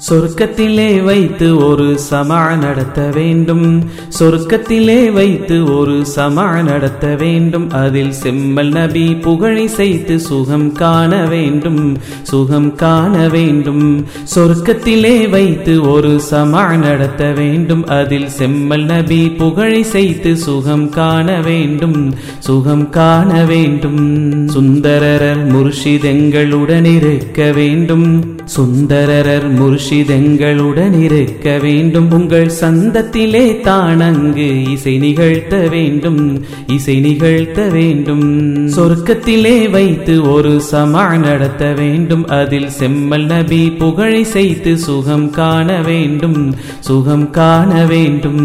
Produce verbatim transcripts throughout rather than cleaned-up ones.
சொர்க்கத்திலே வைத்து ஒரு சமா நடத்த வேண்டும். சொர்க்கத்திலே வைத்து ஒரு சமா நடத்த வேண்டும். அதில் செம்மல் நபி புகழை செய்து சுகம் காண வேண்டும், சுகம் காண வேண்டும். சொர்க்கத்திலே வைத்து ஒரு சமா நடத்த வேண்டும். அதில் செம்மல் நபி புகழை செய்து சுகம் காண வேண்டும், சுகம் காண வேண்டும். சுந்தரர் முர்ஷிதெங்களுடன் இருக்க வேண்டும், சுந்தரர் முர்ஷிதெங்களுடன் இருக்க வேண்டும். உங்கள் சந்தத்திலே தானங்கு இசை நிகழ்த்த வேண்டும், இசை நிகழ்த்த வேண்டும். சொர்க்கத்திலே வைத்து ஒரு சமா நடத்த வேண்டும். அதில் செம்மல் நபி புகழை செய்து சுகம் காண வேண்டும், சுகம் காண வேண்டும்.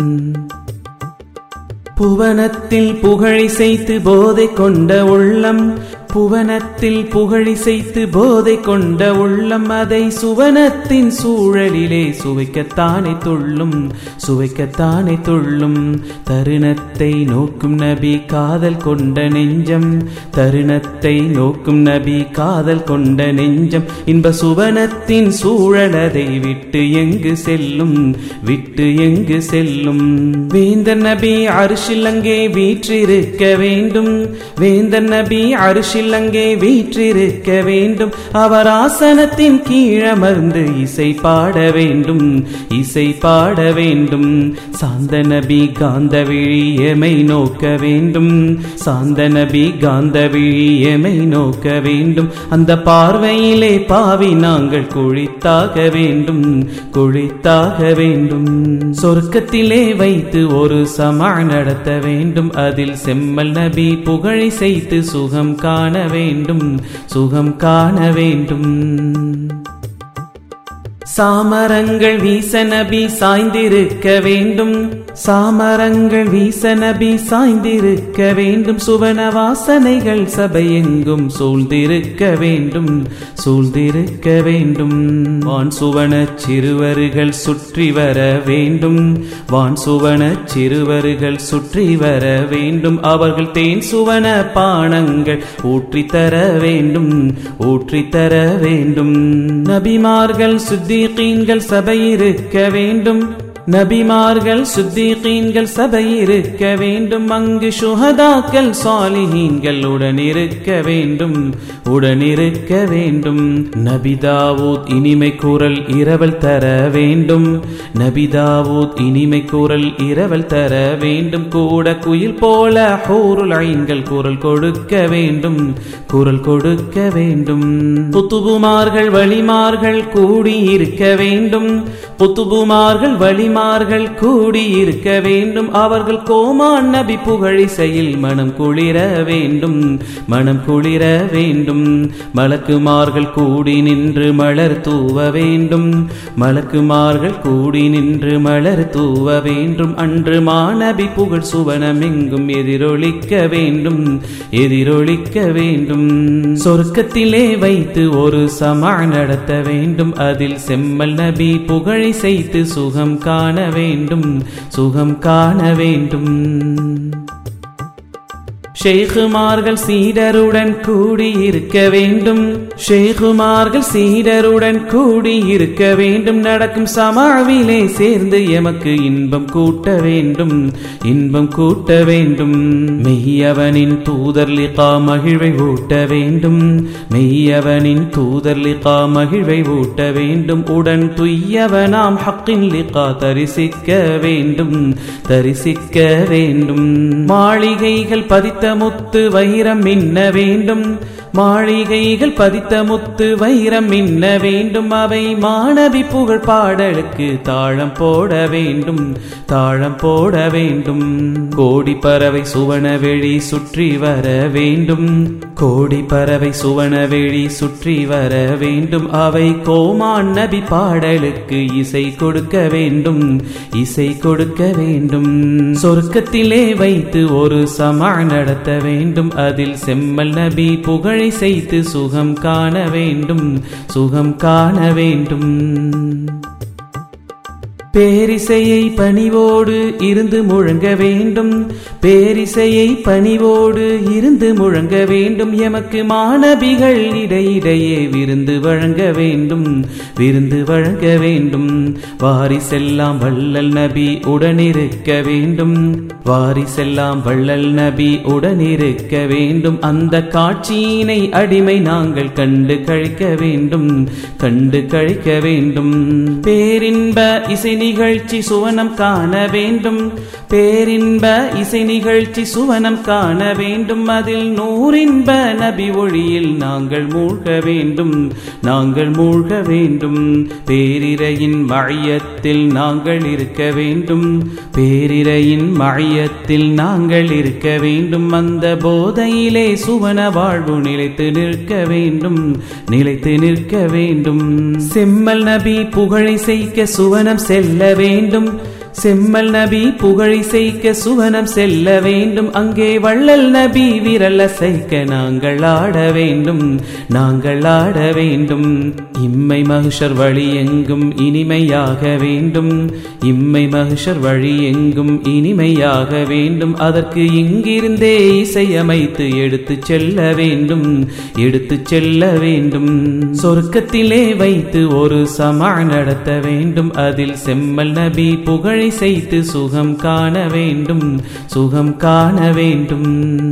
புவனத்தில் புகழை செய்து போதை கொண்ட உள்ளம், புவனத்தில் புகழி செய்து போதை கொண்ட உள்ளம் அதை சுவனத்தின் சூழலிலே சுவைக்கத்தானே துள்ளும், சுவைக்கத்தானே துள்ளும். தருணத்தை நோக்கும் நபி காதல் கொண்ட நெஞ்சம், தருணத்தை நோக்கும் நபி காதல் கொண்ட நெஞ்சம். இன்ப சுவனத்தின் சூழலதை விட்டு எங்கு செல்லும், விட்டு எங்கு செல்லும். வேந்தன் நபி அரிசில் அங்கே வீற்றிருக்க வேண்டும், வேந்தன் நபி அரிசில் அங்கே வீற்றிருக்க வேண்டும். அவர் ஆசனத்தின் கீழமர்ந்து இசை பாட வேண்டும், இசை பாட வேண்டும். சாந்த நபி காந்த விழியமை நோக்க வேண்டும், சாந்த நபி காந்த விழியமை நோக்க வேண்டும். அந்த பார்வையிலே பாவி நாங்கள் குழித்தாக வேண்டும், குழித்தாக வேண்டும். சொர்க்கத்திலே வைத்து ஒரு சமா நடத்த வேண்டும். அதில் செம்மல் நபி புகழை செய்து சுகம் காண வேண்டும், சுகம் காண வேண்டும். சாமரங்கள் வீச நபி சாய்ந்திருக்க வேண்டும், சாமரங்கள் வீச நபி சாய்ந்திருக்க வேண்டும். சுவன வாசனைகள் சபையெங்கும் சூழ்ந்திருக்க வேண்டும், சூழ்ந்திருக்க வேண்டும். வான் சுவன சிறுவர்கள் சுற்றி வர வேண்டும், வான் சுவன சிறுவர்கள் சுற்றி வர வேண்டும். அவர்கள் தேன் சுவன பானங்கள் ஊற்றித்தர வேண்டும், ஊற்றித்தர வேண்டும். நபிமார்கள் சித்தீகீன்கள் சபையிருக்க வேண்டும், நபிமார்கள் சித்தீகீன்கள் சபையிருக்க வேண்டும். அங்கு சுஹதாக்கள் சாலிஹீன்கள் உடனிருக்க வேண்டும், உடனிருக்க வேண்டும். நபி தாவூத் இனிமை குரல் இரவல் தர வேண்டும், நபி தாவூத் இனிமை குரல் இரவல் தர வேண்டும். கூட குயில் போல ஹூருல் ஐன்கள் குரல் கொடுக்க வேண்டும், குரல் கொடுக்க வேண்டும். குத்துபுமார்கள் வலிமார்கள் கூடியிருக்க வேண்டும், குத்துபுமார்கள் வலி மார்கள் கூடி இருக்க வேண்டும். அவர்கள் கோமான் நபி புகழிசையில் மனம் குளிர வேண்டும், மனம் குளிர வேண்டும். மலக்குமார்கள் கூடி நின்று மலர் தூவ வேண்டும், மலக்குமார்கள் கூடி நின்று மலர் தூவ வேண்டும். அன்று மாநபி புகழ் சுவனம் எங்கும் எதிரொலிக்க வேண்டும், எதிரொலிக்க வேண்டும். சொர்க்கத்திலே வைத்து ஒரு சமா நடத்த வேண்டும். அதில் செம்மல் நபி புகழை செய்து சுகம் காண வேண்டும், சுகம் காண வேண்டும். ஷேகுமார்கள் சீடருடன் கூடி இருக்க வேண்டும், ஷேகுமார்கள் சீடருடன் கூடி இருக்க வேண்டும். நடக்கும் சமாவிலே சேர்ந்து எமக்கு இன்பம் கூட்ட வேண்டும், இன்பம் கூட்ட வேண்டும். மெய்யவனின் தூதர் லிகா மகிழ்வை ஊட்ட வேண்டும், மெய்யவனின் தூதர் லிகா மகிழ்வை ஊட்ட வேண்டும். உடன் துய்யவனாம் ஹக்கின் லிகா தரிசிக்க வேண்டும், தரிசிக்க வேண்டும். மாளிகைகள் பதித்த முத்து வைரம் மின்ன வேண்டும், மாளிகைகள் பதித்த முத்து வைரம் மின்ன வேண்டும். அவை மாநபி புகழ் பாடலுக்கு தாளம் போட வேண்டும், தாளம் போட வேண்டும். கோடி பறவை சுவனவெளி சுற்றி வர வேண்டும், கோடி பறவை சுவனவெளி சுற்றி வர வேண்டும். அவை கோமான் நபி பாடலுக்கு இசை கொடுக்க வேண்டும், இசை கொடுக்க வேண்டும். சொர்க்கத்திலே வைத்து ஒரு சமா நடத்த வேண்டும். அதில் செம்மல் நபி புகழ் செய்து சுகம் காண வேண்டும், சுகம் காண வேண்டும். பேரிசையை பணிவோடு இருந்து முழங்க வேண்டும், பேரிசையை பணிவோடு இருந்து முழங்க வேண்டும். எமக்கு மாணவிகள் இடையிடையே விருந்து வழங்க வேண்டும், விருந்து வழங்க வேண்டும். வாரிசெல்லாம் வள்ளல் நபி உடனிருக்க வேண்டும், வாரிசெல்லாம் வள்ளல் நபி உடனிருக்க வேண்டும். அந்த காட்சியினை அடிமை நாங்கள் கண்டு கழிக்க வேண்டும், கண்டு கழிக்க வேண்டும். பேரின்ப இசை நிகழ்ச்சி சுவனம் காண வேண்டும், பேரின்ப இசை நிகழ்ச்சி சுவனம் காண வேண்டும். அதில் நூறின்ப நபி ஒளியில் நாங்கள் மூழ்க வேண்டும், நாங்கள் மூழ்க வேண்டும். பேரிரையின் மழையத்தில் நாங்கள் இருக்க வேண்டும், பேரிரையின் மழையத்தில் நாங்கள் இருக்க வேண்டும். அந்த போதையிலே சுவன வாழ்வு நிலைத்து நிற்க வேண்டும், நிலைத்து நிற்க வேண்டும். செம்மல் நபி புகழை செய்க சுவனம் செல்ல வேண்டும், செம்மல் நபி புகழை செய்க சுவனம் செல்ல வேண்டும். அங்கே வள்ளல் நபி விரல் அசைக்க நாங்கள் ஆட வேண்டும், நாங்கள் ஆட வேண்டும். இம்மை மஹ்ஷர் வழி எங்கும் இனிமையாக வேண்டும், இம்மை மஹ்ஷர் வழி எங்கும் இனிமையாக வேண்டும். அதற்கு இங்கிருந்தே இசையமைத்து எடுத்து செல்ல வேண்டும், எடுத்து செல்ல வேண்டும். சொர்க்கத்திலே வைத்து ஒரு சமா நடத்த வேண்டும், அதில் செம்மல் நபி புகழை செய்து சுகம் காண வேண்டும், சுகம் காண வேண்டும்.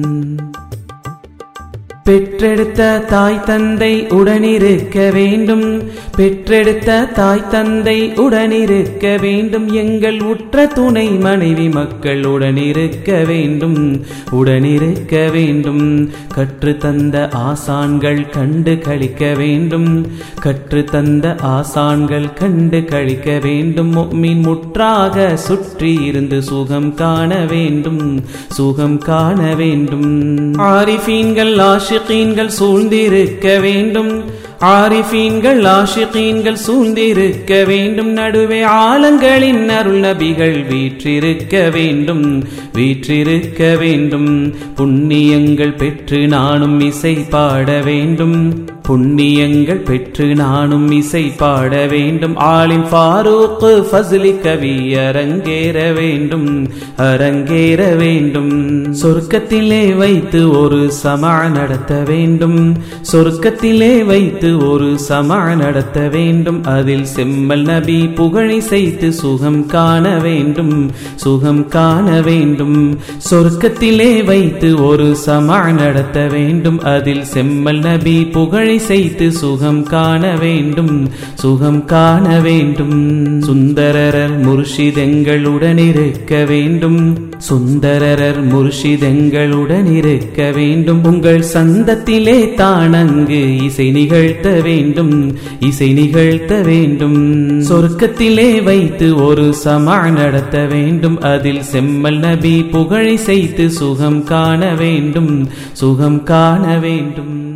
பெற்றெடுத்த தாய் தந்தை உடனிருக்க வேண்டும், பெற்றெடுத்த தாய் தந்தை உடனிருக்க வேண்டும். எங்கள் உற்ற துணை மனைவி மக்கள் உடனிருக்க வேண்டும், உடனிருக்க வேண்டும். கற்று தந்த ஆசான்கள் கண்டு கழிக்க வேண்டும், கற்று தந்த ஆசான்கள் கண்டு கழிக்க வேண்டும். முஃமின் முற்றாக சுற்றி இருந்து சுகம் காண வேண்டும், சுகம் காண வேண்டும். ஆரிஃபீன்கள் ஆஷிகீன்கள் சூழ்ந்திருக்க வேண்டும், ஆரிஃபீன்கள் ஆஷிகீன்கள் சூழ்ந்திருக்க வேண்டும். நடுவே ஆலங்களின் அருள் நபிகள் வீற்றிருக்க வேண்டும், வீற்றிருக்க வேண்டும். புண்ணியங்கள் பெற்று நானும் இசை பாட வேண்டும், புண்ணியங்கள் பெற்று நானும் இசை பாட வேண்டும். ஆலிம் ஃபாரூக் ஃபஸ்லி கவி அரங்கேற வேண்டும், அரங்கேற வேண்டும். சொர்க்கத்திலே வைத்து ஒரு சமா நடத்த வேண்டும், சொர்க்கத்திலே வைத்து ஒரு சமா நடத்த வேண்டும். அதில் செம்மல் நபி புகழை செய்து சுகம் காண வேண்டும், சுகம் காண வேண்டும். சொர்க்கத்திலே வைத்து ஒரு சமா நடத்த வேண்டும், அதில் செம்மல் நபி புகழை செய்து சுகம் காண வேண்டும், சுகம் காண வேண்டும். சுந்தரர் முர்ஷிதெங்களுடன் இருக்க வேண்டும், சுந்தரர் முர்ஷிதெங்களுடன் இருக்க வேண்டும். உங்கள் சந்தத்திலே தானங்கு இசை நிகழ்த்த வேண்டும், இசை நிகழ்த்த வேண்டும். சொர்க்கத்திலே வைத்து ஒரு சமா நடத்த வேண்டும், அதில் செம்மல் நபி புகழை செய்து சுகம் காண வேண்டும், சுகம் காண வேண்டும்.